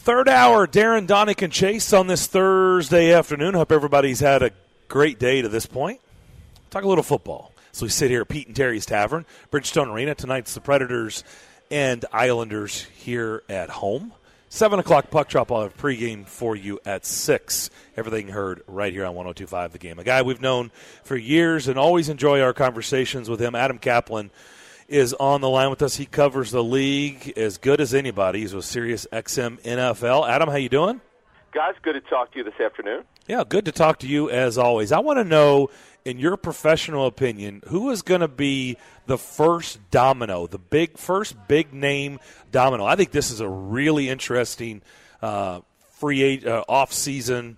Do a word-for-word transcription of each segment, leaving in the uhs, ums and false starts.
Third hour, Darren, Donick, and Chase on this Thursday afternoon. Hope everybody's had a great day to this point. Talk a little football. So we sit here at Pete and Terry's Tavern, Bridgestone Arena. Tonight's the Predators and Islanders here at home. seven o'clock puck drop. I'll have pregame for you at six. Everything heard right here on one oh two point five The Game. A guy we've known for years and always enjoy our conversations with him. Adam Kaplan is on the line with us. He covers the league as good as anybody. He's with Sirius X M N F L. Adam, how you doing? Guys, good to talk to you this afternoon. Yeah, good to talk to you as always. I want to know, in your professional opinion, who is going to be the first domino, the big first big name domino? I think this is a really interesting uh, free uh, off season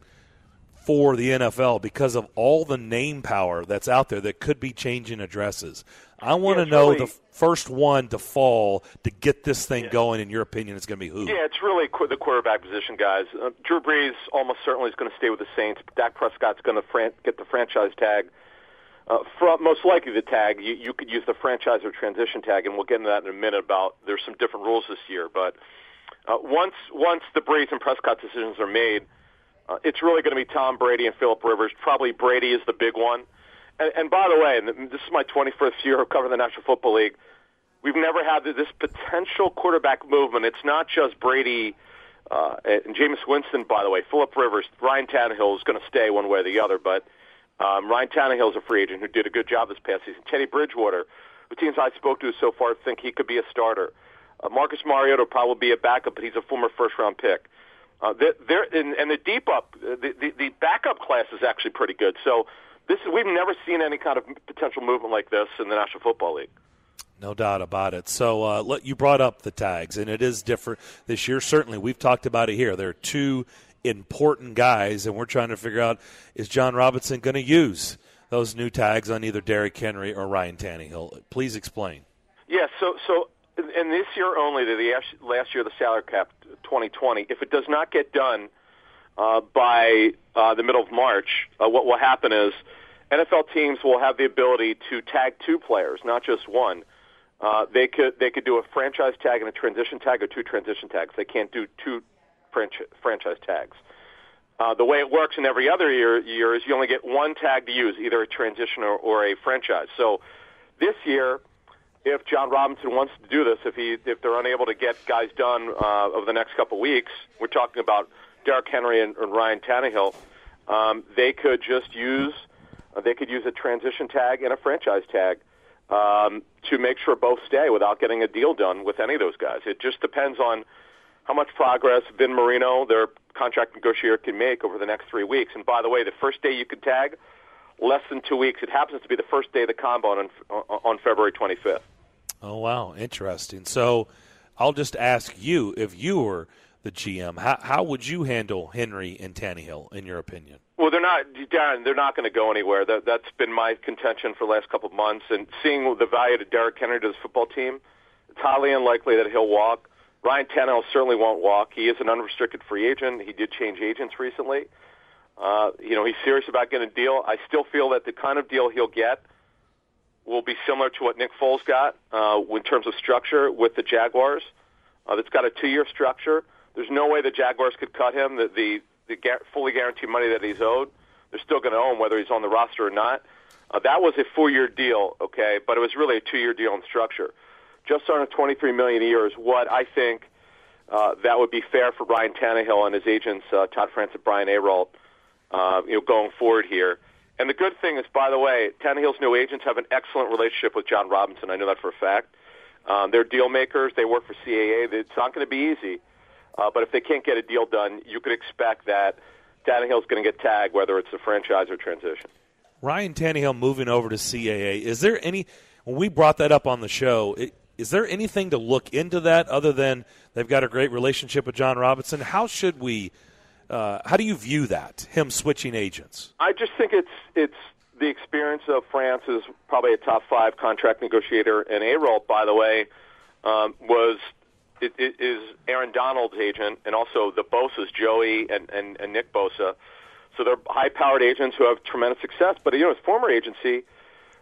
for the N F L because of all the name power that's out there that could be changing addresses. I want yeah, to know really, the first one to fall to get this thing yeah. going. In your opinion, it's going to be who? Yeah, it's really qu- the quarterback position, guys. Uh, Drew Brees almost certainly is going to stay with the Saints. Dak Prescott's going to fran- get the franchise tag. Uh, from, most likely the tag. You, you could use the franchise or transition tag, and we'll get into that in a minute about there's some different rules this year. But uh, once once the Brees and Prescott decisions are made, uh, it's really going to be Tom Brady and Phillip Rivers. Probably Brady is the big one. And, and by the way, and this is my twenty-first year of covering the National Football League, we've never had this potential quarterback movement. It's not just Brady uh, and Jameis Winston, by the way. Phillip Rivers, Ryan Tannehill is going to stay one way or the other, but um, Ryan Tannehill is a free agent who did a good job this past season. Teddy Bridgewater, the teams I spoke to so far think he could be a starter. Uh, Marcus Mariota will probably be a backup, but he's a former first-round pick. Uh, they're, they're, and, and the deep up, the, the, the backup class is actually pretty good. So this is, we've never seen any kind of potential movement like this in the National Football League. No doubt about it. So uh, let, you brought up the tags, and it is different this year. Certainly, we've talked about it here. There are two important guys, and we're trying to figure out, is John Robinson going to use those new tags on either Derrick Henry or Ryan Tannehill? Please explain. Yeah, so so in this year only, the last year of the salary cap, twenty twenty, if it does not get done uh, by uh, the middle of March, uh, what will happen is N F L teams will have the ability to tag two players, not just one. Uh, they could they could do a franchise tag and a transition tag, or two transition tags. They can't do two franchi- franchise tags. Uh, the way it works in every other year, year is you only get one tag to use, either a transition or, or a franchise. So this year, if John Robinson wants to do this, if he if they're unable to get guys done uh, over the next couple of weeks, we're talking about Derrick Henry and, and Ryan Tannehill. Um, they could just use uh, they could use a transition tag and a franchise tag um, to make sure both stay without getting a deal done with any of those guys. It just depends on how much progress Vin Marino, their contract negotiator, can make over the next three weeks. And by the way, the first day you could tag, less than two weeks. It happens to be the first day of the combine on, on February twenty-fifth. Oh, wow. Interesting. So I'll just ask you, if you were the G M, how, how would you handle Henry and Tannehill, in your opinion? Well, they're not, Darren, they're not going to go anywhere. That, that's been my contention for the last couple of months. And seeing the value of Derrick Henry to this football team, it's highly unlikely that he'll walk. Ryan Tannehill certainly won't walk. He is an unrestricted free agent. He did change agents recently. Uh, you know, he's serious about getting a deal. I still feel that the kind of deal he'll get will be similar to what Nick Foles got uh, in terms of structure with the Jaguars. Uh, it's got a two-year structure. There's no way the Jaguars could cut him. The, the, the gar- fully guaranteed money that he's owed, they're still going to owe him whether he's on the roster or not. Uh, that was a four-year deal, okay, but it was really a two-year deal in structure. Just under twenty-three million dollars a year is what I think uh, that would be fair for Ryan Tannehill and his agents, uh, Todd France and Brian Ayrault, uh, you know, going forward here. And the good thing is, by the way, Tannehill's new agents have an excellent relationship with John Robinson. I know that for a fact. Um, they're deal makers. They work for C A A. It's not going to be easy. Uh, but if they can't get a deal done, you could expect that Tannehill's going to get tagged, whether it's a franchise or transition. Ryan Tannehill moving over to C A A. Is there any – when we brought that up on the show, it, is there anything to look into that other than they've got a great relationship with John Robinson? How should we uh, – how do you view that, him switching agents? I just think it's it's the experience of France is probably a top five contract negotiator. And Ayrault, by the way, um, was – It, it is Aaron Donald's agent, and also the Bosa's, Joey and, and, and Nick Bosa. So they're high-powered agents who have tremendous success. But, you know, his former agency,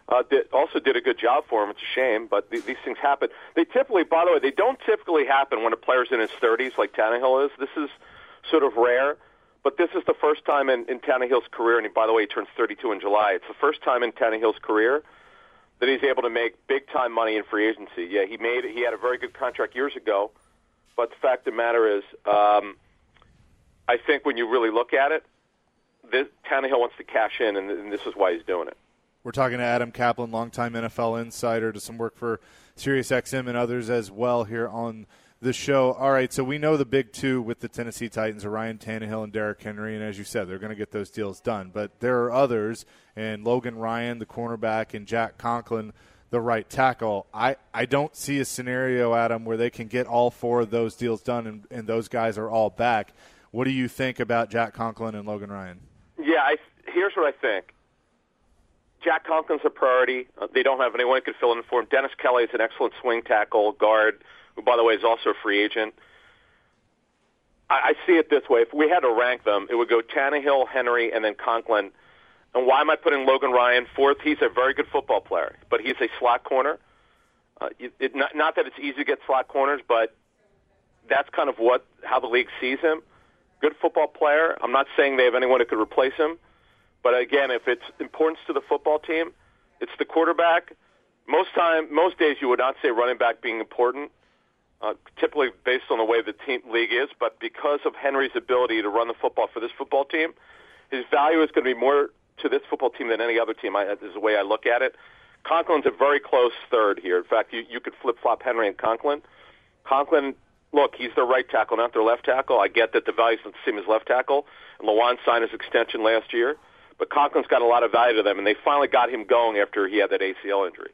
uh, did, also did a good job for him. It's a shame, but th- these things happen. They typically, by the way, they don't typically happen when a player's in his thirties like Tannehill is. This is sort of rare, but this is the first time in, in Tannehill's career, and he, by the way, he turns thirty-two in July. It's the first time in Tannehill's career that he's able to make big-time money in free agency. Yeah, he made he had a very good contract years ago, but the fact of the matter is, um, I think when you really look at it, this, Tannehill wants to cash in, and, and this is why he's doing it. We're talking to Adam Kaplan, longtime N F L insider, does some work for SiriusXM and others as well here on the show. All right, so we know the big two with the Tennessee Titans are Ryan Tannehill and Derrick Henry, and as you said, they're going to get those deals done. But there are others, and Logan Ryan, the cornerback, and Jack Conklin, the right tackle. I, I don't see a scenario, Adam, where they can get all four of those deals done and, and those guys are all back. What do you think about Jack Conklin and Logan Ryan? Yeah, I, here's what I think. Jack Conklin's a priority. Uh, they don't have anyone who could fill in for him. Dennis Kelly is an excellent swing tackle, guard, who, by the way, is also a free agent. I, I see it this way. If we had to rank them, it would go Tannehill, Henry, and then Conklin. And why am I putting Logan Ryan fourth? He's a very good football player, but he's a slot corner. Uh, it, it, not, not that it's easy to get slot corners, but that's kind of what how the league sees him. Good football player. I'm not saying they have anyone who could replace him. But again, if it's importance to the football team, it's the quarterback. Most time, most days, you would not say running back being important, uh, typically based on the way the team league is. But because of Henry's ability to run the football for this football team, his value is going to be more to this football team than any other team. I, this is the way I look at it. Conklin's a very close third here. In fact, you, you could flip-flop Henry and Conklin. Conklin, look, he's their right tackle, not their left tackle. I get that the value's not the same as left tackle. And Lawan signed his extension last year. But Conklin's got a lot of value to them, and they finally got him going after he had that A C L injury.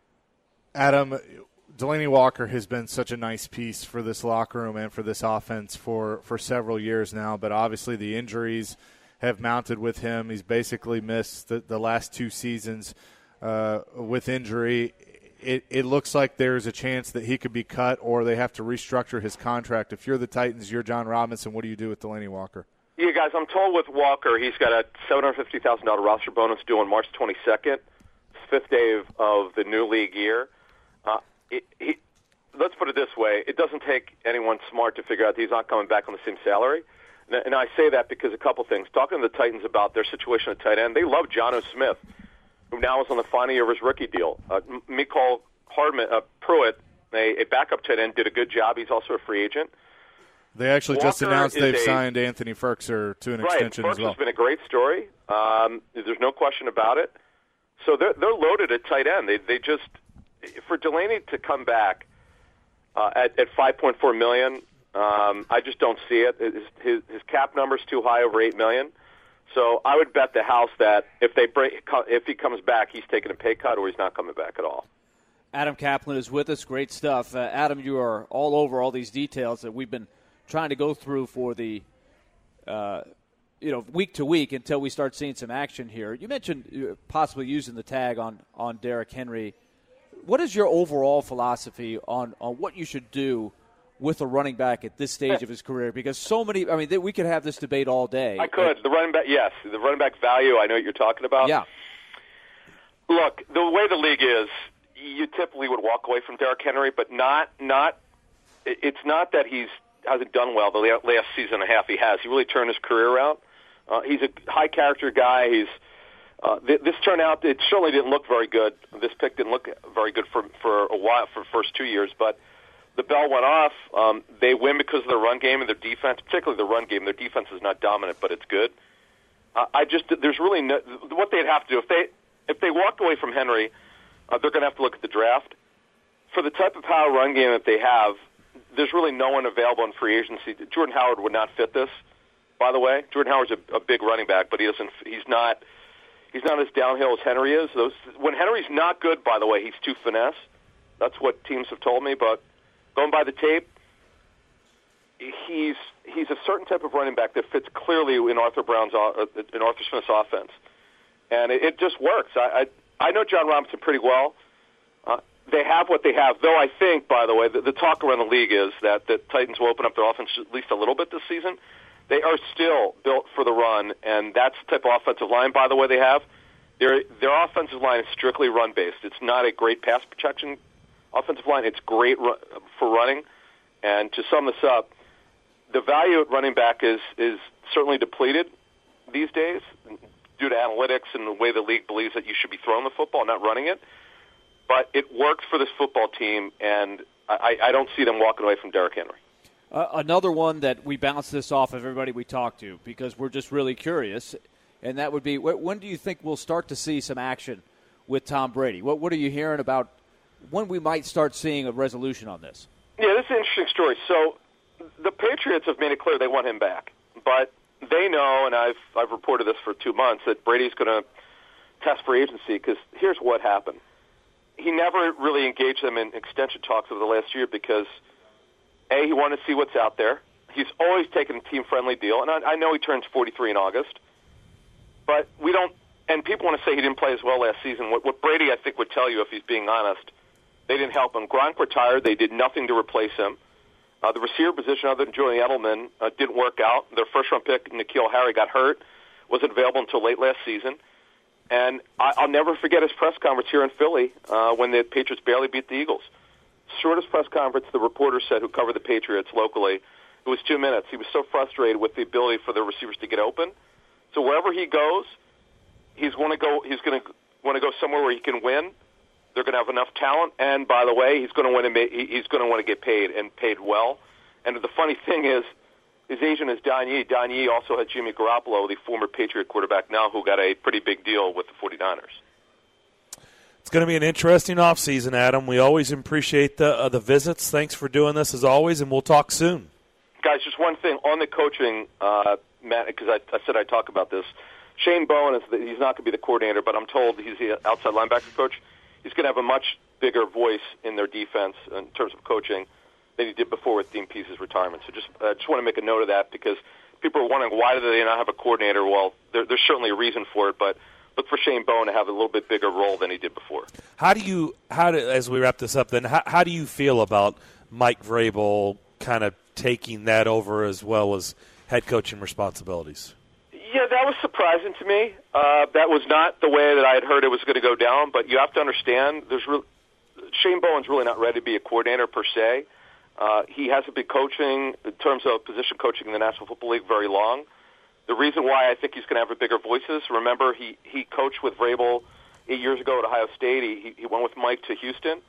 Adam, Delanie Walker has been such a nice piece for this locker room and for this offense for, for several years now, but obviously the injuries have mounted with him. He's basically missed the, the last two seasons uh, with injury. It, it looks like there's a chance that he could be cut or they have to restructure his contract. If you're the Titans, you're John Robinson, what do you do with Delanie Walker? Yeah, guys, I'm told with Walker, he's got a seven hundred fifty thousand dollars roster bonus due on March twenty-second, fifth day of, of the new league year. Uh, it, he, let's put it this way. It doesn't take anyone smart to figure out that he's not coming back on the same salary. And, and I say that because a couple things. Talking to the Titans about their situation at tight end, they love Jonnu Smith, who now is on the final year of his rookie deal. Uh, Mecole Hardman, uh, Pruitt, a, a backup tight end, did a good job. He's also a free agent. They actually Walker just announced they've a, signed Anthony Firkser to an right, extension Firkser's as well. Has been a great story. Um, there's no question about it. So they're they're loaded at tight end. They they just for Delanie to come back uh, at at five point four million. Um, I just don't see it. His, his his cap number's too high, over eight million. So I would bet the house that if they break, if he comes back, he's taking a pay cut or he's not coming back at all. Adam Kaplan is with us. Great stuff. Uh, Adam, you are all over all these details that we've been trying to go through for the, uh, you know, week to week until we start seeing some action here. You mentioned possibly using the tag on, on Derrick Henry. What is your overall philosophy on, on what you should do with a running back at this stage of his career? Because so many, I mean, we could have this debate all day. I could. The running back, yes. The running back value, I know what you're talking about. Yeah. Look, the way the league is, you typically would walk away from Derrick Henry, but not, not, it's not that he's hasn't done well the last season and a half. He has. He really turned his career around. Uh, he's a high-character guy. He's uh, th- this turnout. It certainly didn't look very good. This pick didn't look very good for for a while for the first two years. But the bell went off. Um, they win because of their run game and their defense, particularly the run game. Their defense is not dominant, but it's good. Uh, I just there's really no what they'd have to do if they if they walked away from Henry. Uh, they're going to have to look at the draft for the type of power run game that they have. There's really no one available in free agency. Jordan Howard would not fit this, by the way. Jordan Howard's a, a big running back, but he doesn't. He's not. He's not as downhill as Henry is. Those when Henry's not good, by the way, he's too finesse. That's what teams have told me. But going by the tape, he's he's a certain type of running back that fits clearly in Arthur Brown's uh, in Arthur Smith's offense, and it, it just works. I, I I know John Robinson pretty well. Uh, They have what they have, though I think, by the way, the, the talk around the league is that the Titans will open up their offense at least a little bit this season. They are still built for the run, and that's the type of offensive line, by the way, they have. Their their offensive line is strictly run-based. It's not a great pass protection offensive line. It's great ru- for running. And to sum this up, the value at running back is is certainly depleted these days due to analytics and the way the league believes that you should be throwing the football, not running it. But it worked for this football team, and I, I don't see them walking away from Derrick Henry. Uh, another one that we bounce this off of everybody we talk to because we're just really curious, and that would be, when do you think we'll start to see some action with Tom Brady? What, what are you hearing about when we might start seeing a resolution on this? Yeah, this is an interesting story. So the Patriots have made it clear they want him back, but they know, and I've I've reported this for two months, that Brady's going to test free agency because here's what happened. He never really engaged them in extension talks over the last year because, A, he wanted to see what's out there. He's always taken a team-friendly deal, and I, I know he turns forty-three in August, but we don't, and people want to say he didn't play as well last season. What, what Brady, I think, would tell you, if he's being honest, they didn't help him. Gronk retired. They did nothing to replace him. Uh, the receiver position, other than Julian Edelman, uh, didn't work out. Their first-round pick, N'Keal Harry, got hurt, wasn't available until late last season. And I, I'll never forget his press conference here in Philly uh, when the Patriots barely beat the Eagles. Shortest press conference, the reporter said, who covered the Patriots locally, it was two minutes. He was so frustrated with the ability for the receivers to get open. So wherever he goes, he's going to go. He's going to want to go somewhere where he can win. They're going to have enough talent, and by the way, he's going to want to he's going to want to get paid and paid well. And the funny thing is, his agent is Don Yee. Don Yee also had Jimmy Garoppolo, the former Patriot quarterback now, who got a pretty big deal with the forty-niners. It's going to be an interesting offseason, Adam. We always appreciate the uh, the visits. Thanks for doing this as always, and we'll talk soon. Guys, just one thing on the coaching, uh, Matt, because I, I said I'd talk about this. Shane Bowen, is the, he's not going to be the coordinator, but I'm told he's the outside linebacker coach. He's going to have a much bigger voice in their defense in terms of coaching than he did before with Dean Pease's retirement. So just uh, just want to make a note of that because people are wondering why do they not have a coordinator. Well, there, there's certainly a reason for it, but look for Shane Bowen to have a little bit bigger role than he did before. How do you, how do, as we wrap this up then, how, how do you feel about Mike Vrabel kind of taking that over as well as head coaching responsibilities? Yeah, that was surprising to me. Uh, that was not the way that I had heard it was going to go down, but you have to understand there's re- Shane Bowen's really not ready to be a coordinator per se. Uh, he hasn't been coaching in terms of position coaching in the National Football League very long. The reason why I think he's going to have a bigger voice is, remember, he, he coached with Vrabel eight years ago at Ohio State. He, he went with Mike to Houston,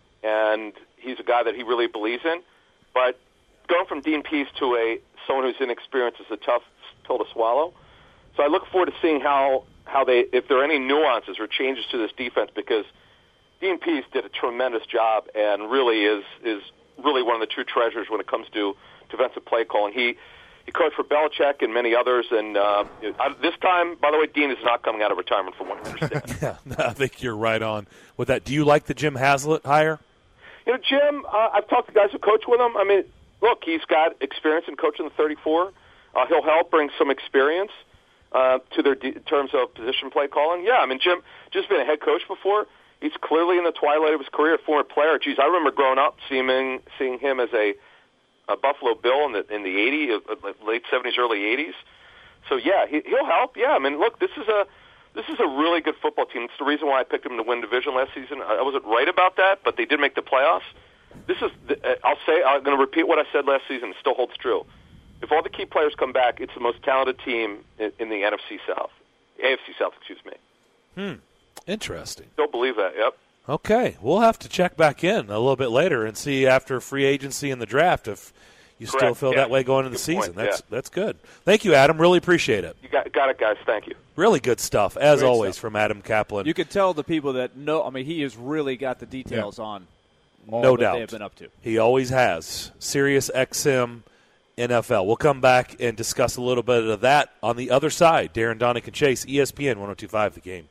and he's a guy that he really believes in. But going from Dean Pease to a someone who's inexperienced is a tough pill to swallow. So I look forward to seeing how, how they, if there are any nuances or changes to this defense, because Dean Pease did a tremendous job and really is is really one of the true treasures when it comes to defensive play calling. He he coached for Belichick and many others, and uh, this time, by the way, Dean is not coming out of retirement from what I understand. Yeah, no, I think you're right on with that. Do you like the Jim Haslett hire? You know, Jim, uh, I've talked to guys who coach with him. I mean, look, he's got experience in coaching the thirty-four. Uh, he'll help bring some experience uh, to their de- in terms of position play calling. Yeah, I mean, Jim just been a head coach before. He's clearly in the twilight of his career, a former player. Geez, I remember growing up seeing seeing him as a, a Buffalo Bill in the in the eighties, late seventies, early eighties. So yeah, he, he'll help. Yeah, I mean, look, this is a this is a really good football team. It's the reason why I picked them to win division last season. I wasn't right about that, but they did make the playoffs. This is, I'll say, I'm going to repeat what I said last season. It still holds true. If all the key players come back, it's the most talented team in, in the N F C South, A F C South, excuse me. Hmm. Interesting. Don't believe that. Yep. Okay, we'll have to check back in a little bit later and see after free agency and the draft if you Correct. still feel yeah. that way going into Good the season. point. That's yeah. that's good. Thank you, Adam. Really appreciate it. You got, got it, guys. Thank you. Really good stuff, as Great always, stuff. from Adam Kaplan. You can tell the people that know. I mean, he has really got the details Yeah. on all no that doubt. they have been up to. He always has. Sirius X M N F L. We'll come back and discuss a little bit of that on the other side. Darren Donick and Chase, E S P N one oh two point five The Game.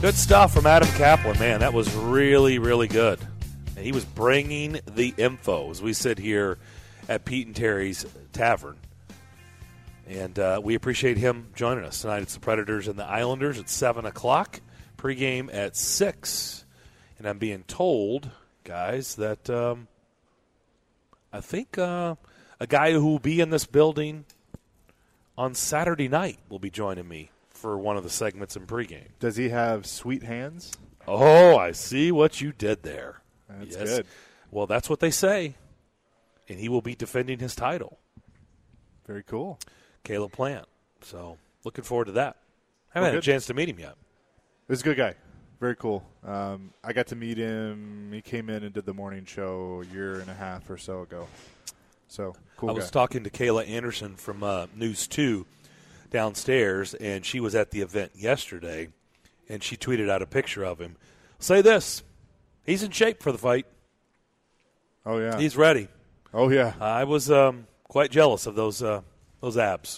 Good stuff from Adam Kaplan. Man, that was really, really good. And he was bringing the info as we sit here at Pete and Terry's Tavern. And uh, we appreciate him joining us tonight. It's the Predators and the Islanders at seven o'clock. Pregame at six. And I'm being told, guys, that um, I think uh, a guy who will be in this building on Saturday night will be joining me for one of the segments in pregame. Does he have sweet hands? Oh, I see what you did there. That's yes. good. Well, that's what they say. And he will be defending his title. Very cool. Caleb Plant. So, looking forward to that. I haven't Well, had a good. chance to meet him yet. He's a good guy. Very cool. Um, I got to meet him. He came in and did the morning show a year and a half or so ago. So, cool I guy. was talking to Kayla Anderson from uh, News two downstairs, and she was at the event yesterday, and she tweeted out a picture of him. Say this. He's in shape for the fight. Oh, yeah. He's ready. oh, yeah. I was um, quite jealous of those uh, those abs.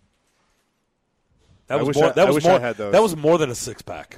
That I was wish more. I- that I was wish I more. had those. That was more than a six pack.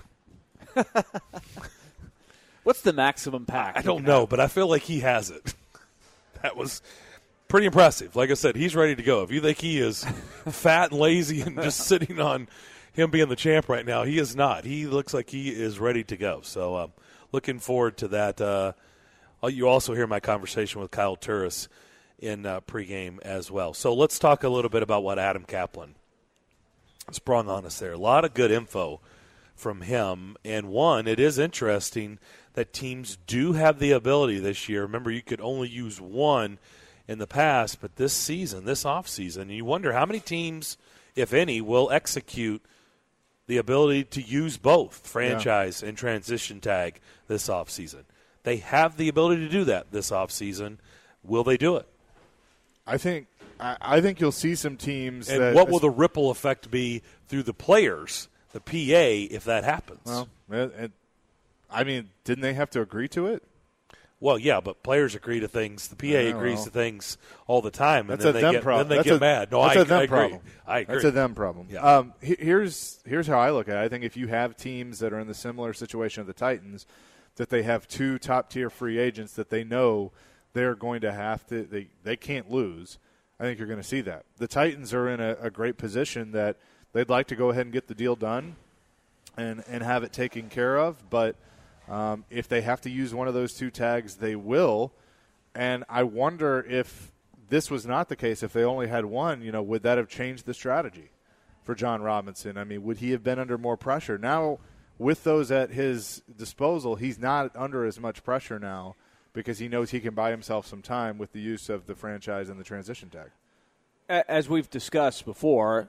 What's the maximum pack? I don't know, but I feel like he has it. That was pretty impressive. Like I said, he's ready to go. If you think he is fat and lazy and just sitting on him being the champ right now, he is not. He looks like he is ready to go. So, um, looking forward to that. Uh, you also hear my conversation with Kyle Turris in uh, pregame as well. So let's talk a little bit about what Adam Kaplan sprung on us there. A lot of good info from him. And one, it is interesting that teams do have the ability this year. Remember, you could only use one in the past, but this season, this offseason, you wonder how many teams, if any, will execute the ability to use both franchise yeah. and transition tag this offseason. They have the ability to do that this offseason. Will they do it? I think I, I think you'll see some teams. And that, what will the ripple effect be through the players, the P A, if that happens? Well, it, it, I mean, didn't they have to agree to it? Well, yeah, but players agree to things. The P A agrees know. to things all the time, and That's then a they them get problem. then they that's get a, mad. No, that's I, a them I agree. problem. I agree. That's a them problem. Yeah. Um, he, here's here's how I look at it. I think if you have teams that are in the similar situation of the Titans, that they have two top tier free agents that they know they're going to have to they they can't lose. I think you're going to see that. The Titans are in a, a great position that they'd like to go ahead and get the deal done and, and have it taken care of. But um, if they have to use one of those two tags, they will. And I wonder if this was not the case, if they only had one, you know, would that have changed the strategy for John Robinson? I mean, would he have been under more pressure? Now, with those at his disposal, he's not under as much pressure now, because he knows he can buy himself some time with the use of the franchise and the transition tag. As we've discussed before,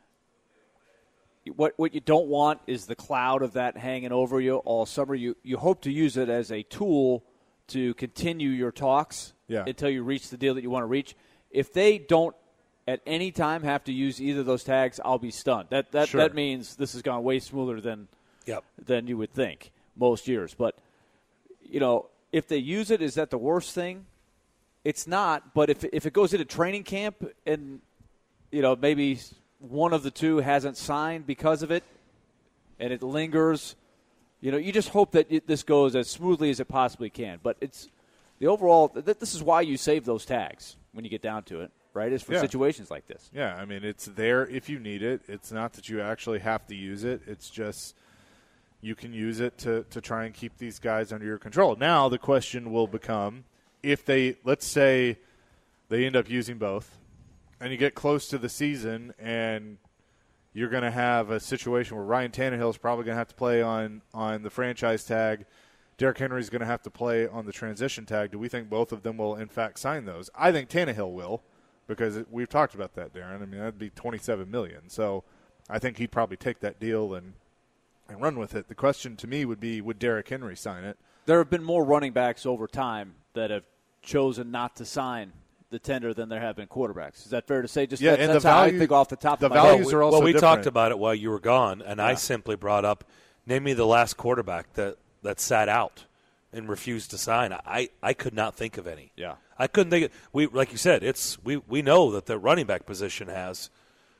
what what you don't want is the cloud of that hanging over you all summer. You you hope to use it as a tool to continue your talks yeah. until you reach the deal that you want to reach. If they don't at any time have to use either of those tags, I'll be stunned. That that sure. that means this has gone way smoother than yep. than you would think most years. But you know, if they use it, is that the worst thing? It's not, but if if it goes into training camp and, you know, maybe one of the two hasn't signed because of it and it lingers, you know, you just hope that it, this goes as smoothly as it possibly can. But it's the overall th- – this is why you save those tags when you get down to it, right, is for yeah. situations like this. Yeah, I mean, it's there if you need it. It's not that you actually have to use it. It's just – you can use it to, to try and keep these guys under your control. Now the question will become, if they, let's say they end up using both, and you get close to the season and you're going to have a situation where Ryan Tannehill is probably going to have to play on, on the franchise tag, Derrick Henry is going to have to play on the transition tag. Do we think both of them will, in fact, sign those? I think Tannehill will, because it, we've talked about that, Darren. I mean, that would be twenty-seven million dollars. So I think he'd probably take that deal and – and run with it. The question to me would be, would Derrick Henry sign it? There have been more running backs over time that have chosen not to sign the tender than there have been quarterbacks. Is that fair to say? Just yeah, that, and that's the value, how I think off the top the of my values head. are also Well, we different. talked about it while you were gone, and yeah. I simply brought up, name me the last quarterback that, that sat out and refused to sign. I, I could not think of any. Yeah. I couldn't think of, we like you said, it's we, we know that the running back position has –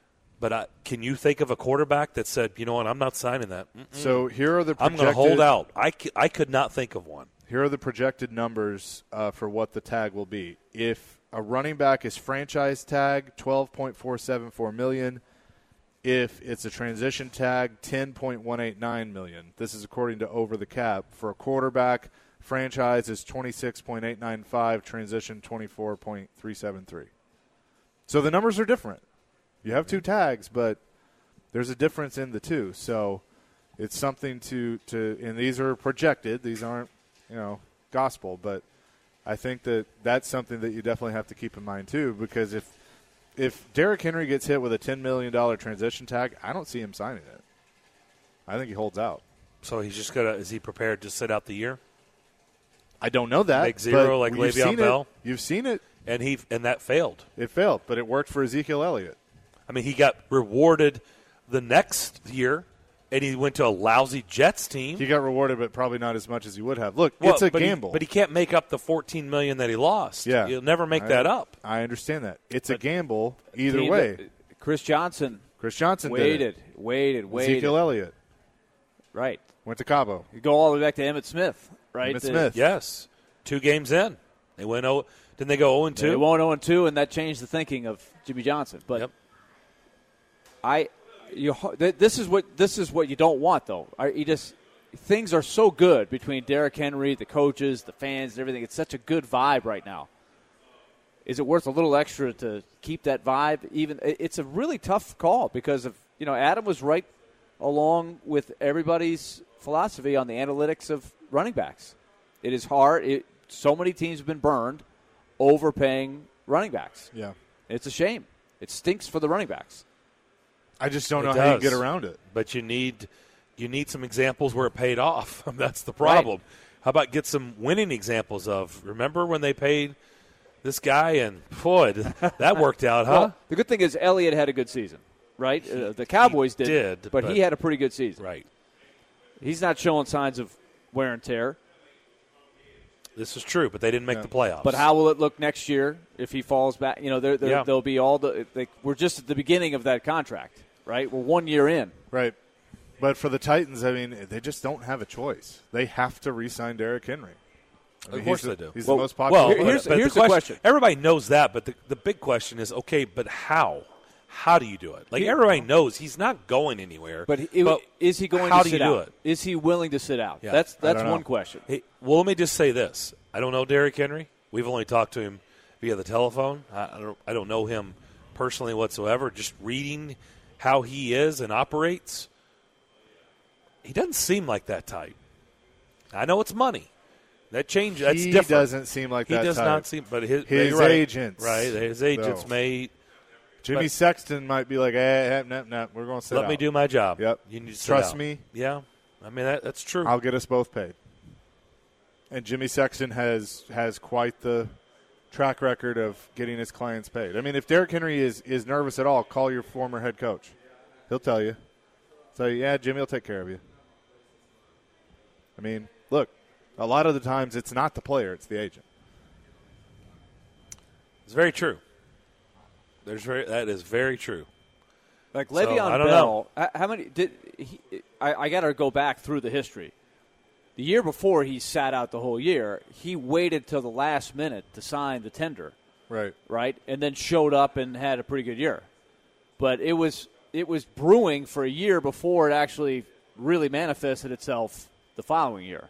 But I, can you think of a quarterback that said, you know what, I'm not signing that? Mm-mm. So here are the projected, I'm going to hold out. I, c- I could not think of one. Here are the projected numbers uh, for what the tag will be. If a running back is franchise tag, twelve point four seven four million dollars. If it's a transition tag, ten point one eight nine million dollars. This is according to Over the Cap. For a quarterback, franchise is twenty-six point eight nine five, transition twenty-four point three seven three. So the numbers are different. You have two tags, but there's a difference in the two. So it's something to, to and these are projected. These aren't, you know, gospel, but I think that that's something that you definitely have to keep in mind too, because if if Derrick Henry gets hit with a ten million dollars transition tag, I don't see him signing it. I think he holds out. So he's just going to – is he prepared to sit out the year? I don't know that. Make zero like you've Le'Veon seen Bell? It. You've seen it. And he and that failed. It failed, but it worked for Ezekiel Elliott. I mean, he got rewarded the next year, and he went to a lousy Jets team. He got rewarded, but probably not as much as he would have. Look, well, it's a but gamble. He, but he can't make up the fourteen million dollars that he lost. Yeah. He'll never make I, that up. I understand that. It's but a gamble either team, way. Chris Johnson. Chris Johnson waited, did it. waited, waited. Ezekiel Elliott. Right. Went to Cabo. You go all the way back to Emmitt Smith, right? Emmitt the, Smith. Yes. Two games in. They went oh, didn't they go oh and two? They went oh and two, and that changed the thinking of Jimmy Johnson. But yep. I you this is what this is what you don't want though. I, you just things are so good between Derrick Henry, the coaches, the fans, and everything. It's such a good vibe right now. Is it worth a little extra to keep that vibe? Even it's a really tough call because of you know Adam was right along with everybody's philosophy on the analytics of running backs. It is hard. It, so many teams have been burned overpaying running backs. Yeah, it's a shame. It stinks for the running backs. I just don't it know does. how you get around it. But you need you need some examples where it paid off. That's the problem. Right. How about get some winning examples of? Remember when they paid this guy and boy, that worked out, huh? Well, the good thing is Elliott had a good season, right? Uh, the Cowboys did, did, but, but he had a pretty good season. Right. He's not showing signs of wear and tear. This is true, but they didn't make yeah. the playoffs. But how will it look next year if he falls back? You know, there, there, yeah. there'll be all the they, – we're just at the beginning of that contract, right? We're one year in. Right. But for the Titans, I mean, they just don't have a choice. They have to re-sign Derrick Henry. I mean, of course he's they the, do. He's well, the most popular. Well, player. here's, but here's the, the question, question. Everybody knows that, but the, the big question is, okay, but how? How do you do it? Like, everybody knows he's not going anywhere. But, it, but is he going how to do sit you do out? it? Is he willing to sit out? Yeah. That's that's one know. question. Hey, well, let me just say this. I don't know Derrick Henry. We've only talked to him via the telephone. I, I don't I don't know him personally whatsoever. Just reading how he is and operates, he doesn't seem like that type. I know it's money. That change. That's he different. doesn't seem like he that. He does type. not seem. But his, his right, agents, right? His agents no. may. Jimmy but, Sexton might be like, eh, eh, no, no, we're going to sit Let out. me do my job. Yep. You need to sit Trust out. me. Yeah. I mean that, that's true. I'll get us both paid. And Jimmy Sexton has has quite the track record of getting his clients paid. I mean, if Derrick Henry is, is nervous at all, call your former head coach. He'll tell you. So, yeah, Jimmy will take care of you. I mean, look, a lot of the times it's not the player, it's the agent. It's very true. There's very that is very true. Like Le'Veon so, I don't Bell, know. how many did he, I, I got to go back through the history. The year before he sat out the whole year, he waited till the last minute to sign the tender. Right. Right? And then showed up and had a pretty good year. But it was it was brewing for a year before it actually really manifested itself the following year.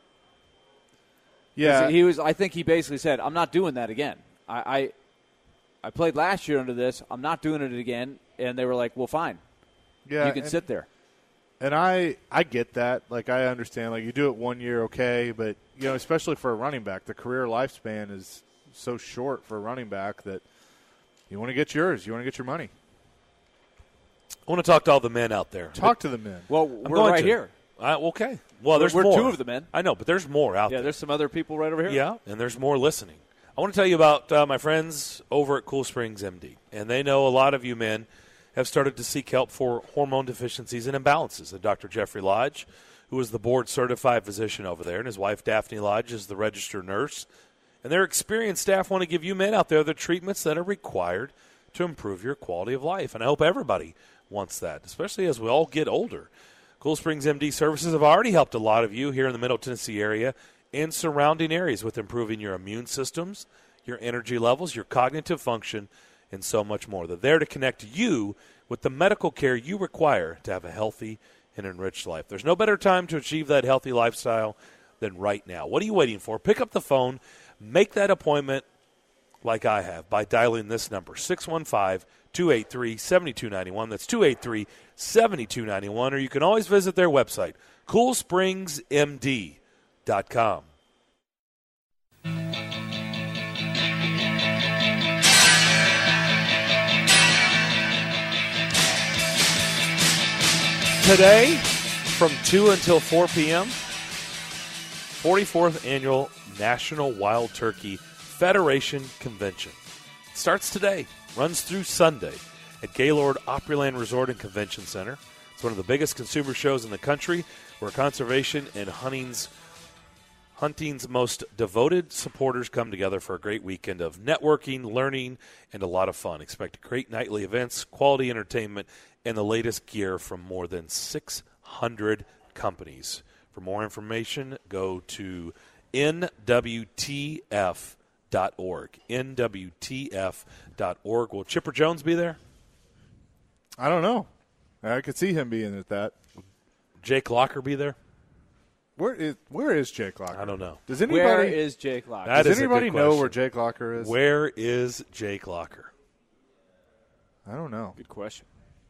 Yeah. He was I think he basically said, I'm not doing that again. I, I I played last year under this. I'm not doing it again. And they were like, well, fine. Yeah, you can and, sit there. And I, I get that. Like, I understand. Like, you do it one year, okay. But, you know, especially for a running back, the career lifespan is so short for a running back that you want to get yours. You want to get your money. I want to talk to all the men out there. Talk to the men. Well, I'm we're going right to. here. Uh, okay. Well, we're, there's we're more. two of the men. I know, but there's more out yeah, there. Yeah, there's some other people right over here. Yeah, and there's more listening. I want to tell you about uh, my friends over at Cool Springs M D. And they know a lot of you men have started to seek help for hormone deficiencies and imbalances. And Doctor Jeffrey Lodge, who is the board-certified physician over there, and his wife Daphne Lodge is the registered nurse. And their experienced staff want to give you men out there the treatments that are required to improve your quality of life. And I hope everybody wants that, especially as we all get older. Cool Springs M D services have already helped a lot of you here in the Middle Tennessee area and surrounding areas with improving your immune systems, your energy levels, your cognitive function, and so much more. They're there to connect you with the medical care you require to have a healthy and enriched life. There's no better time to achieve that healthy lifestyle than right now. What are you waiting for? Pick up the phone, make that appointment like I have by dialing this number, six one five, two eight three, seven two nine one. That's two eight three, seven two nine one. Or you can always visit their website, cool springs m d dot com. Today, from two until four p.m., forty-fourth Annual National Wild Turkey Federation Convention. It starts today, runs through Sunday at Gaylord Opryland Resort and Convention Center. It's one of the biggest consumer shows in the country where conservation and hunting's, hunting's most devoted supporters come together for a great weekend of networking, learning, and a lot of fun. Expect great nightly events, quality entertainment, and the latest gear from more than six hundred companies. For more information, go to N W T F dot org. N W T F dot org. Will Chipper Jones be there? I don't know. I could see him being at that. Jake Locker be there? Where is Where is Jake Locker? I don't know. Does anybody Where is Jake Locker? That Does is a anybody good know question. where Jake Locker is? Where is Jake Locker? I don't know. Good question.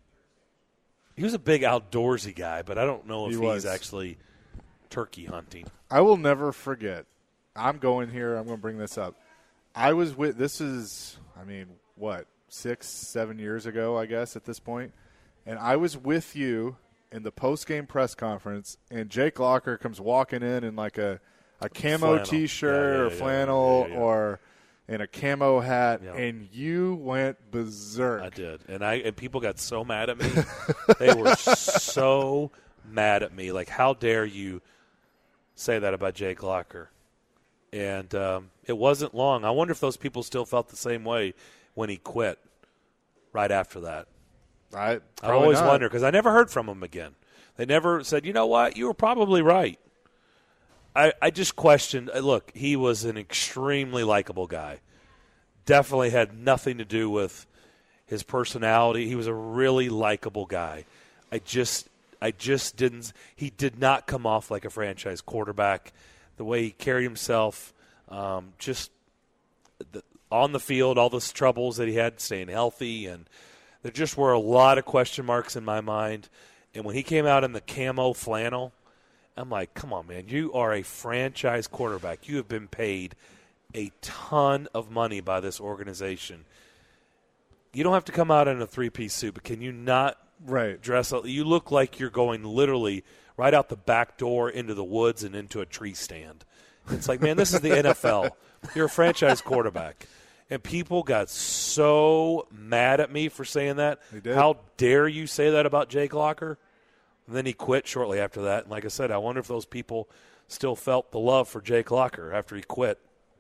He was a big outdoorsy guy, but I don't know if He he's was. actually turkey hunting. I will never forget. I'm going here. I'm going to bring this up. I was with. This is. I mean, what? Six, seven years ago, I guess, at this point. And I was with you in the post-game press conference, and Jake Locker comes walking in in like a, a camo Flannel. T-shirt Yeah, yeah, or yeah, flannel yeah, yeah. or in a camo hat, Yeah. and you went berserk. I did, and I and people got so mad at me. They were so mad at me. Like, how dare you say that about Jake Locker? And um, it wasn't long. I wonder if those people still felt the same way when he quit right after that. I, I always not. wonder because I never heard from him again. They never said, you know what, you were probably right. I, I just questioned. Look, he was an extremely likable guy. Definitely had nothing to do with his personality. He was a really likable guy. I just, I just didn't. He did not come off like a franchise quarterback. The way he carried himself, um, just the, on the field, all those troubles that he had staying healthy, and there just were a lot of question marks in my mind. And when he came out in the camo flannel, I'm like, come on, man. You are a franchise quarterback. You have been paid a ton of money by this organization. You don't have to come out in a three-piece suit, but can you not Right. dress up? You look like you're going literally right out the back door into the woods and into a tree stand. It's like, man, this is the N F L. You're a franchise quarterback. And people got so mad at me for saying that. They did. How dare you say that about Jake Locker? And then he quit shortly after that. And like I said, I wonder if those people still felt the love for Jake Locker after he quit.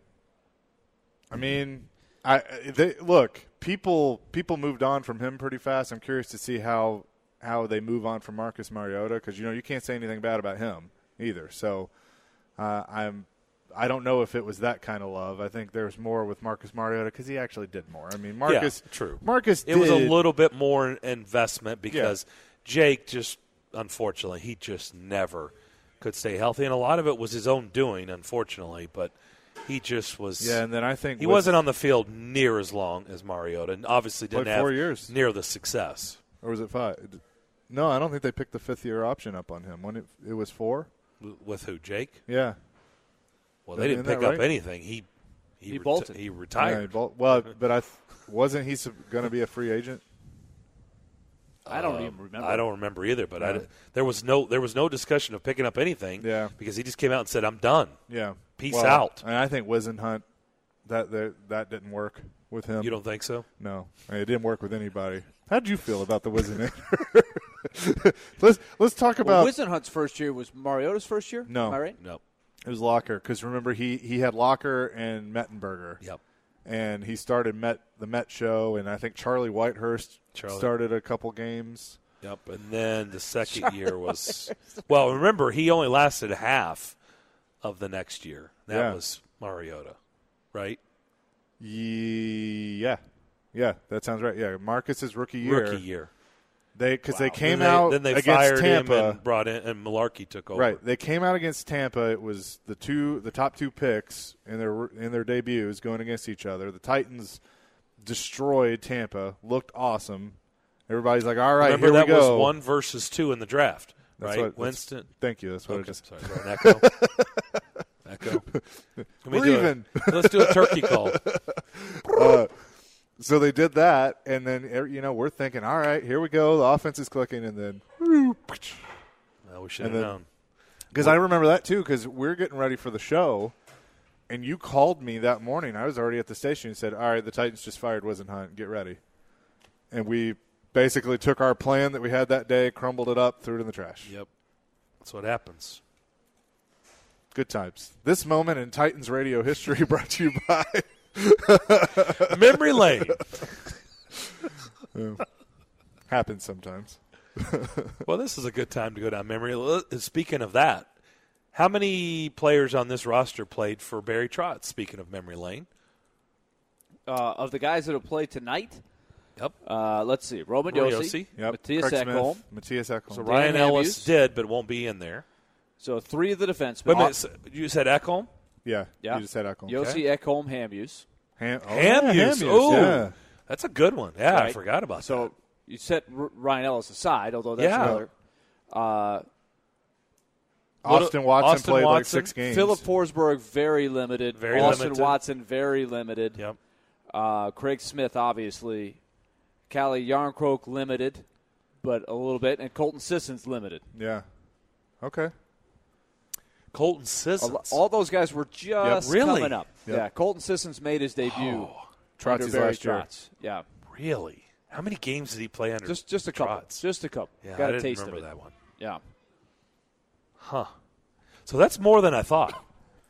I mean, I they, look, people people moved on from him pretty fast. I'm curious to see how how they move on from Marcus Mariota because you know you can't say anything bad about him either. So uh, I'm I don't know if it was that kind of love. I think there was more with Marcus Mariota because he actually did more. I mean, Marcus, Yeah, true. Marcus, It was a did- little bit more investment because Jake just, unfortunately, he just never could stay healthy. And a lot of it was his own doing, unfortunately. But he just was. Yeah, and then I think he with- wasn't on the field near as long as Mariota, and obviously didn't Played have four years. near the success. or was it five? No, I don't think they picked the fifth year option up on him. When it, it was four. With who, Jake? Yeah. Well, they Isn't didn't that pick up right? anything. He he, He reti- bolted. he Yeah, retired. he bol- well, but I th- wasn't he going to be a free agent? I don't Um, even remember. I don't remember either. But I, Yeah. there was no there was no discussion of picking up anything. Yeah. Because he just came out and said, "I'm done." Yeah. Peace Well, out. And I think Wisenhunt, that, that that didn't work with him. You don't think so? No, I mean, it didn't work with anybody. How'd you feel about the Wisenator? let's let's talk Well, about Wisenhunt's first year was Mariota's first year? No. Am I right? No. it was Locker because remember he he had Locker and Mettenberger, Yep. and he started Met the Met show, and I think Charlie Whitehurst Charlie. started a couple games. Yep, and then the second year was – well, remember, he only lasted half of the next year. That Yeah. was Mariota, right? Yeah. Yeah, that sounds right. Yeah, Marcus's rookie year. Rookie year. They Because they Wow. came then they, out Then they against fired Tampa. him and brought in – and Malarkey took over. Right. They came out against Tampa. It was the two, the top two picks in their in their debuts going against each other. The Titans destroyed Tampa, looked awesome. Everybody's like, all right, Remember here that we go. was one versus two in the draft, That's right? what- that's- Winston. Thank you. That's what Okay, I just sorry, sorry, an echo. Echo. Can we We're do even. A, let's do a turkey call. uh, so they did that, and then er, you know we're thinking, all right, here we go. The offense is clicking, and then Well, we should And have then- known. because I remember that too, because we're getting ready for the show, and you called me that morning. I was already at the station and said, all right, the Titans just fired Wisenhunt. Get ready, and we basically took our plan that we had that day, crumbled it up, threw it in the trash. Yep. That's what happens. Good times. This moment in Titans radio history brought to you by Memory lane. happens sometimes. Well, this is a good time to go down memory lane. Speaking of that, how many players on this roster played for Barry Trotz, speaking of memory lane? Uh, of the guys that have played tonight, Yep. uh, let's see. Roman Roman Yossi, Yossi. Yep. Matthias Craig Ekholm. Smith, Matthias Ekholm. So Dan Ryan Ellis Matthews. did, but won't be in there. So three of the defensemen. Wait a minute. so You said Ekholm? yeah, Yeah. you just said Ekholm. Yossi, Ekholm, Hamuse. Ham- oh, Ham yeah, use. Ham Oh, yeah. that's a good one. Yeah, I Right. forgot about So that. you set R- Ryan Ellis aside, although that's Yeah. another. Uh, Austin Watson Austin played like Watson, six games. Philip Forsberg, very limited. Very Austin limited. Watson, very limited. Yep. Uh, Craig Smith, obviously. Callie Yarncroke, limited, but a little bit. And Colton Sissons, limited. Yeah. Okay. Colton A Sissons. lo- All those guys were just Really? coming up. Yep. Yeah, Colton Sissons made his debut. Trotzy's under Barry last year. Trotz. Yeah, Really? How many games did he play under just just a couple. Trotz? Just a couple. Yeah, Got I a didn't taste remember of it. that one. Yeah. Huh. So that's more than I thought.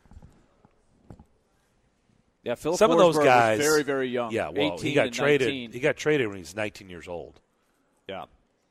Yeah, Philip Some of those Forsberg guys- was very, very young. Yeah, well, eighteen he got and traded. nineteen. He got traded when he was nineteen years old. Yeah.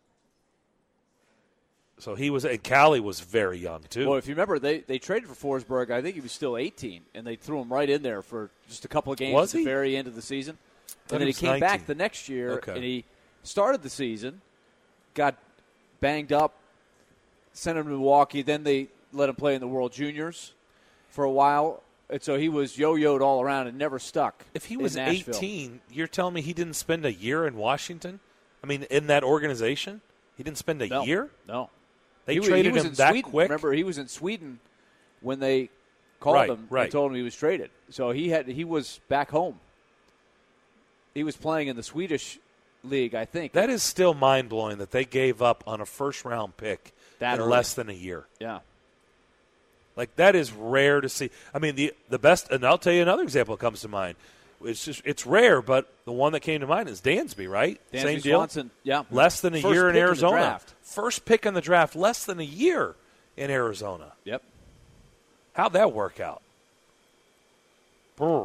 So he was, and Callie was very young too. Well, if you remember, they, they traded for Forsberg. I think he was still eighteen, and they threw him right in there for just a couple of games Was at he? the very end of the season. Thought And then he he was came nineteen. back the next year, Okay. and he started the season, got banged up, sent him to Milwaukee. Then they let him play in the World Juniors for a while. And so he was yo-yoed all around and never stuck. if he in was Nashville. eighteen, you're telling me he didn't spend a year in Washington? I mean, in that organization, he didn't spend a no, year. No. They he, was- traded he was him in that Sweden. quick. Remember, he was in Sweden when they called Right, him right. and told him he was traded. So he had he was back home. He was playing in the Swedish league, I think. That is still mind blowing that they gave up on a first round pick That in early. less than a year. yeah. Like that is rare to see. I mean, the the best, and I'll tell you another example that comes to mind. It's just it's rare, but the one that came to mind is Dansby, right? Dansby Same deal. Swanson, yeah. Less than a First year in pick the Arizona. draft. First pick in the draft, less than a year in Arizona. Yep. How'd that work out? Brr.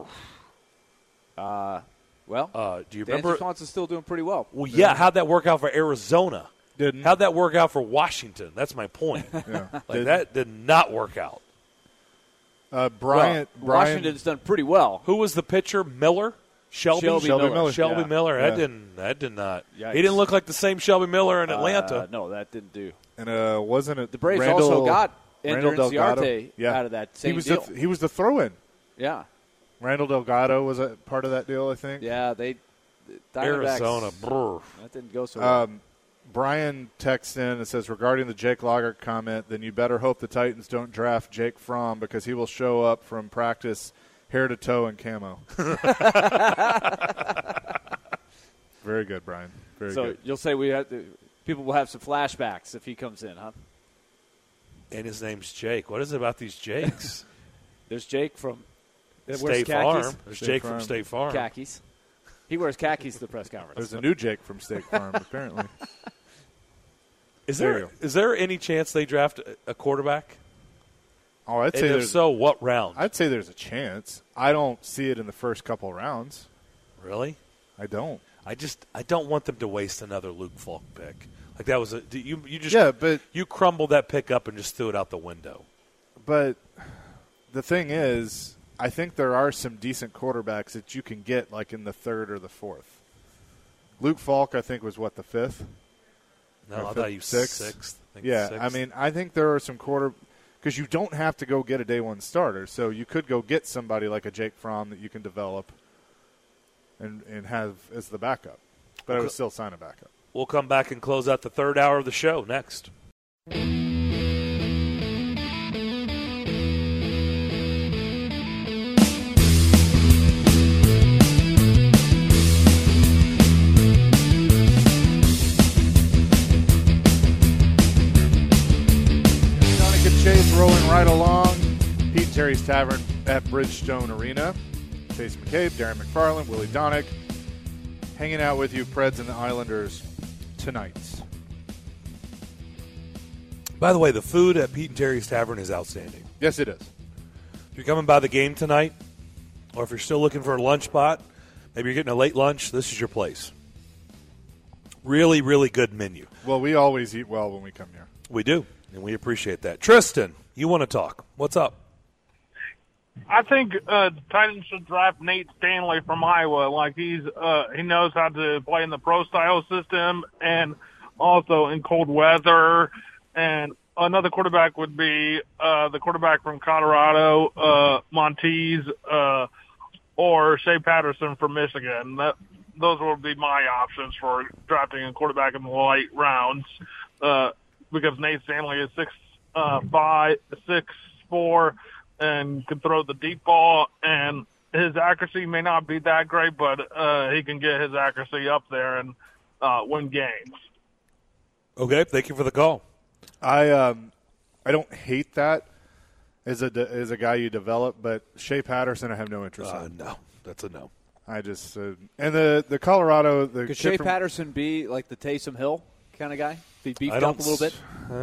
Well, Uh, do you Dansby remember? Swanson's still doing pretty well. Well, yeah. How'd that work out for Arizona? Didn't. How'd that work out for Washington? That's my point. Yeah. Like Didn't. that did not work out. Uh, Bryant. well, Brian, Washington's done pretty well. Who was the pitcher? Miller? Shelby? Shelby Shelby Miller. Miller. Shelby Yeah. Miller. Yeah. That didn't. That did not. Yikes. He didn't look like the same Shelby Miller in Atlanta. Uh, no, that didn't do. And uh, wasn't it The Braves Randall, also got Randall Ender Delgado? Inciarte Yeah. out of that same he was deal. The, he was the throw-in. yeah. Randall Delgado was a part of that deal, I think. Yeah, they the Diamondbacks, Arizona. Brr. That didn't go so well. Um, Brian texts in and says, regarding the Jake Lager comment, then you better hope the Titans don't draft Jake Fromm because he will show up from practice hair to toe in camo. Very good, Brian. Very so good. you'll say we have to, people will have some flashbacks if he comes in, huh? And his name's Jake. What is it about these Jakes? There's Jake from that wears State khakis. Farm. There's State Jake Farm. from State Farm. Khakis. He wears khakis to the press conference. There's a new Jake from State Farm, apparently. Is There there you is there any chance they draft a- a quarterback? Oh, I'd say And if there's so, what round? I'd say there's a chance. I don't see it in the first couple rounds. Really? I don't. I just I don't want them to waste another Luke Falk pick. Like that was a you you just Yeah, but you crumbled that pick up and just threw it out the window. But the thing is, I think there are some decent quarterbacks that you can get like in the third or the fourth. Luke Falk, I think, was what, the fifth? No, Or I fifth, thought you sixth? sixth. I think Yeah, sixth. I mean, I think there are some quarter because you don't have to go get a day one starter, so you could go get somebody like a Jake Fromm that you can develop and and have as the backup. But I would still sign a backup. We'll come back and close out the third hour of the show next. Chase rolling right along. Pete and Terry's Tavern at Bridgestone Arena. Chase McCabe, Darren McFarland, Willie Donick, hanging out with you, Preds and the Islanders tonight. By the way, the food at Pete and Terry's Tavern is outstanding. Yes, it is. If you're coming by the game tonight, or if you're still looking for a lunch spot, maybe you're getting a late lunch, this is your place. Really, really good menu. Well, we always eat well when we come here. We do, and we appreciate that. Tristan, you want to talk. What's up? I think uh, the Titans should draft Nate Stanley from Iowa. Like he's uh, he knows how to play in the pro style system and also in cold weather. And another quarterback would be uh, the quarterback from Colorado, uh, Montez, uh, or Shea Patterson from Michigan. That, those would be my options for drafting a quarterback in the late rounds. Uh, because Nate Stanley is six uh, five, six four. And can throw the deep ball, and his accuracy may not be that great, but uh, he can get his accuracy up there and uh, win games. Okay, thank you for the call. I um, I don't hate that as a as a guy you develop, but Shea Patterson, I have no interest Uh, in. no, that's a no. I just uh, and the the Colorado the Could kid Shea from- Patterson be like the Taysom Hill kind of guy? Be beefed I up don't a little bit?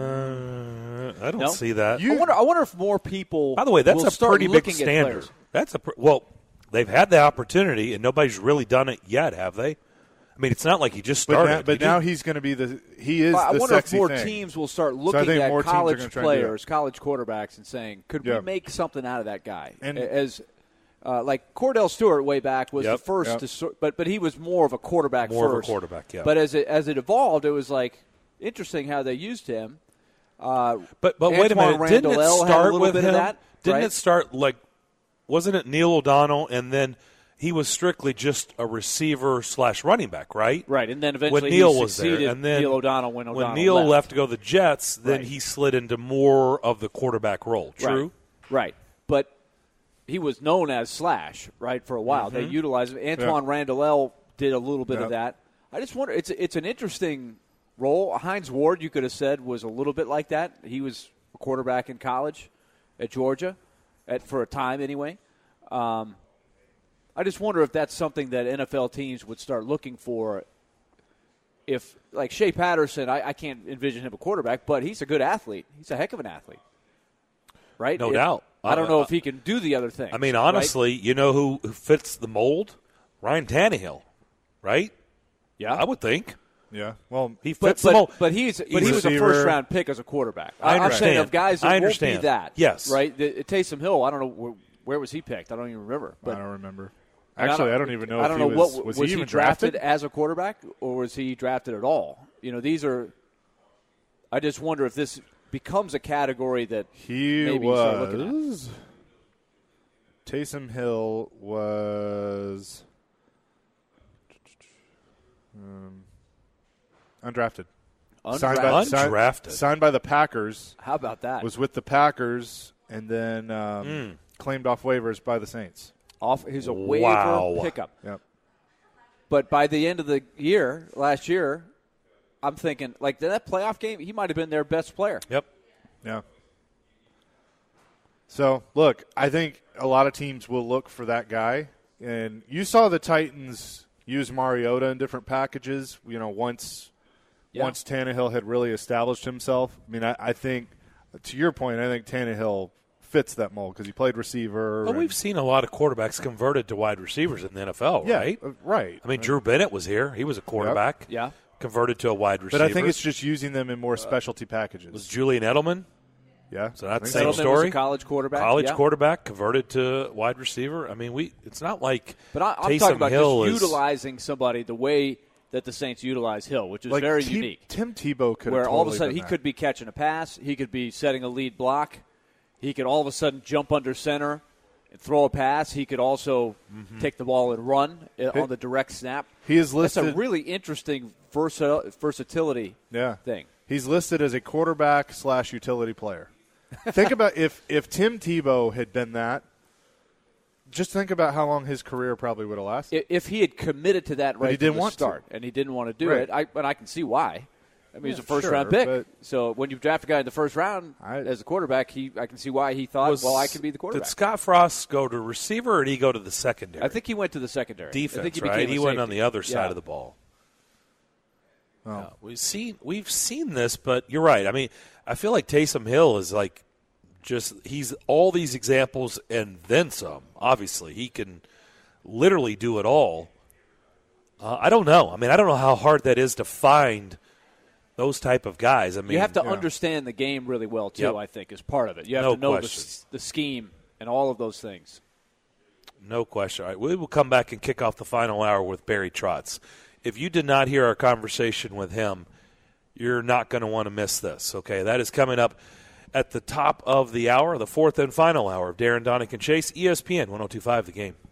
Uh, I don't No? see that. You- I wonder. I wonder if more people. By the way, that's will a start pretty big looking at standard. players. That's a pr- well, they've had the opportunity, and nobody's really done it yet, have they? I mean, it's not like he just But started. now, but Did now you- he's going to be the he is I the wonder if sexy more thing. teams will start I looking think at more teams are college gonna try and do that. players, college quarterbacks, and saying, "Could Yeah. we make something out of that guy?" And- As uh, like Cordell Stewart way back was Yep. the first Yep. to, sort, but but he was more of a quarterback More of a first. quarterback, yeah. But as it as it evolved, it was like interesting how they used him. Uh, But but wait a Antoine minute, didn't it Randall had a start little with bit him? of that, Didn't right? it start like? Wasn't it Neil O'Donnell, and then he was strictly just a receiver slash running back, right? Right, and then eventually when Neil he was there, succeeded and then Neil O'Donnell when O'Donnell when Neil left. left to go to the Jets, then Right. he slid into more of the quarterback role. True. Right. right. But he was known as Slash, right, for a while. Mm-hmm. They utilized him. Antoine Randall did a little bit Yeah. of that. I just wonder, it's it's an interesting role. Hines Ward, you could have said, was a little bit like that. He was a quarterback in college at Georgia, at for a time anyway. Um, I just wonder if that's something that N F L teams would start looking for. If, like Shea Patterson, I, I can't envision him a quarterback, but he's a good athlete. He's a heck of an athlete. Right? No If- doubt. I don't Uh, know uh, if he can do the other thing. I mean, honestly, you know who, who fits the mold? Ryan Tannehill, right? Yeah. I would think Yeah. Well, he But, fits the but, mold. but he's but He's he was a receiver. first round pick as a quarterback. I I'm saying understand. of guys that I won't understand. be that. Yes. Right? The, Taysom Hill, I don't know where, where was he picked. I don't even remember. But I don't remember. and Actually, I don't even know. I if don't he know was, what was, was he even drafted, drafted? as a quarterback or was he drafted at all? You know, these are. I just wonder if this becomes a category that He maybe you start looking at. was. Taysom Hill was um, undrafted. Signed by, Undrafted. signed- Undrafted. signed by the Packers. How about that? Was with the Packers and then um, Mm. claimed off waivers by the Saints. Off, he's a waiver Wow. pickup. Yep. But by the end of the year, last year, I'm thinking, like, that playoff game, he might have been their best player. Yep. Yeah. So, look, I think a lot of teams will look for that guy. And you saw the Titans use Mariota in different packages, you know, once Yeah. once Tannehill had really established himself. I mean, I, I think, to your point, I think Tannehill fits that mold because he played receiver. Well, and, we've seen a lot of quarterbacks converted to wide receivers in the N F L, yeah, right? uh, right. I mean, Drew Bennett was here. He was a quarterback. Yeah. Converted to a wide receiver. But I think it's just using them in more specialty packages. Was Julian Edelman? Yeah. So that's I the think same Edelman was story. a college quarterback. College yeah. quarterback converted to wide receiver. I mean, we. It's not like But I, I'm Taysom talking about Hill just is, utilizing somebody the way that the Saints utilize Hill, which is Like very Tim, unique. Tim Tebow could Where have all of a totally sudden been he that. could be catching a pass, he could be setting a lead block, he could all of a sudden jump under center and throw a pass. He could also Mm-hmm. take the ball and run uh, on the direct snap. He is That's listed. a really interesting versa- versatility yeah. thing. He's listed as a quarterback slash utility player. Think about if if Tim Tebow had been that. Just think about how long his career probably would have lasted. I- If he had committed to that But right he didn't from the want to. start, and he didn't want to do Right. it, I, but I can see why. I mean, he's Yeah, a first sure, round pick. but- So when you draft a guy in the first round I- as a quarterback, he I can see why he thought, was- well, I can be the quarterback. Did Scott Frost go to receiver or did he go to the secondary? I think he went to the secondary. I think defense, he right? became a He went on safety. the other side Yeah. of the ball. Oh. Yeah, we've seen we've seen this, but you're right. I mean, I feel like Taysom Hill is like just he's all these examples and then some. Obviously, he can literally do it all. Uh, I don't know. I mean, I don't know how hard that is to find those type of guys. I mean, You have to Yeah. understand the game really well too. Yep. I think is part of it. You have No to know the, question. s- the scheme and all of those things. No question. All right, we will come back and kick off the final hour with Barry Trotz. If you did not hear our conversation with him, you're not going to want to miss this, okay? That is coming up at the top of the hour, the fourth and final hour of Darren, Donick, and Chase, E S P N one oh two point five The Game.